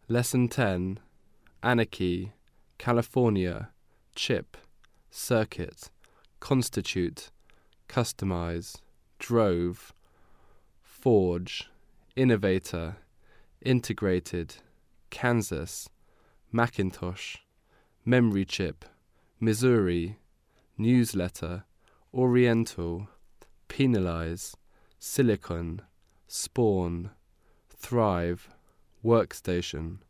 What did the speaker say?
Lesson 10. Anarchy, California, Chip, Circuit, Constitute, Customize, Drove, Forge, Innovator, Integrated, Kansas, Macintosh, Memory Chip, Missouri, Newsletter, Oriental, Penalize, Silicon, Spawn, Thrive, Workstation.